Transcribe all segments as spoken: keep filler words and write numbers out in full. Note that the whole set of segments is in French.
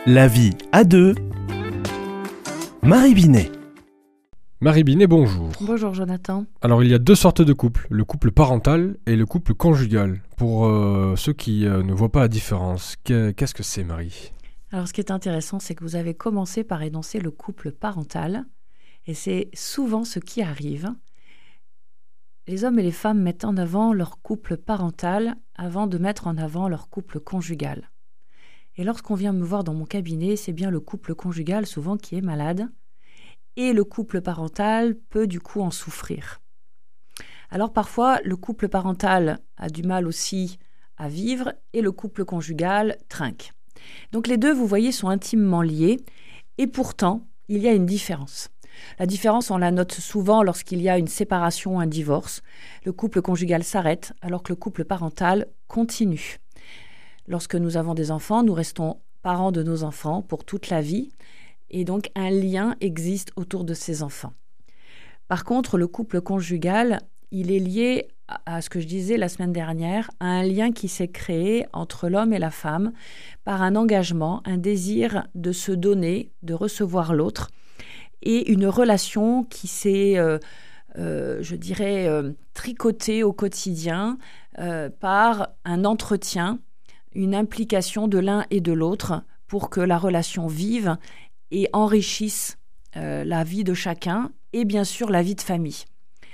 La vie à deux. Marie Binet. Marie Binet, bonjour. Bonjour Jonathan. Alors il y a deux sortes de couples, le couple parental et le couple conjugal. Pour euh, ceux qui euh, ne voient pas la différence, que- qu'est-ce que c'est Marie ? Alors ce qui est intéressant, c'est que vous avez commencé par énoncer le couple parental, et c'est souvent ce qui arrive. Les hommes et les femmes mettent en avant leur couple parental avant de mettre en avant leur couple conjugal. Et lorsqu'on vient me voir dans mon cabinet, c'est bien le couple conjugal souvent qui est malade, et le couple parental peut du coup en souffrir. Alors parfois, le couple parental a du mal aussi à vivre, et le couple conjugal trinque. Donc les deux, vous voyez, sont intimement liés, et pourtant, il y a une différence. La différence, on la note souvent lorsqu'il y a une séparation ou un divorce. Le couple conjugal s'arrête, alors que le couple parental continue. Lorsque nous avons des enfants, nous restons parents de nos enfants pour toute la vie, et donc un lien existe autour de ces enfants. Par contre, le couple conjugal, il est lié à ce que je disais la semaine dernière, à un lien qui s'est créé entre l'homme et la femme par un engagement, un désir de se donner, de recevoir l'autre, et une relation qui s'est, euh, euh, je dirais, euh, tricotée au quotidien euh, par un entretien, une implication de l'un et de l'autre pour que la relation vive et enrichisse euh, la vie de chacun et bien sûr la vie de famille.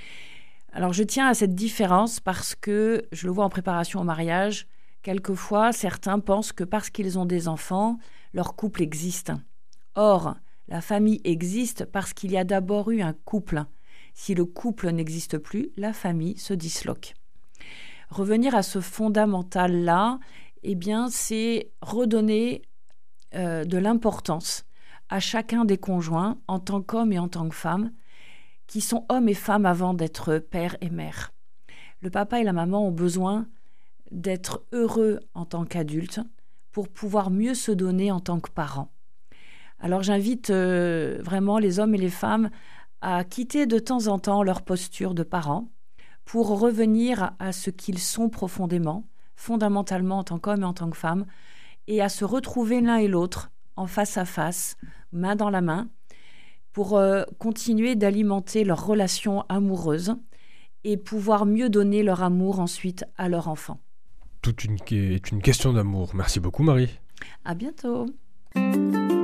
Alors je tiens à cette différence parce que je le vois en préparation au mariage, quelquefois certains pensent que parce qu'ils ont des enfants, leur couple existe. Or, la famille existe parce qu'il y a d'abord eu un couple. Si le couple n'existe plus, la famille se disloque. Revenir à ce fondamental-là, eh bien, c'est redonner euh, de l'importance à chacun des conjoints en tant qu'homme et en tant que femme, qui sont hommes et femmes avant d'être père et mère. Le papa et la maman ont besoin d'être heureux en tant qu'adultes pour pouvoir mieux se donner en tant que parents. Alors j'invite euh, vraiment les hommes et les femmes à quitter de temps en temps leur posture de parents pour revenir à ce qu'ils sont profondément, fondamentalement en tant qu'hommes et en tant que femmes, et à se retrouver l'un et l'autre en face à face, main dans la main, pour euh, continuer d'alimenter leur relation amoureuse et pouvoir mieux donner leur amour ensuite à leur enfant. Tout une, est une question d'amour. Merci beaucoup Marie. À bientôt.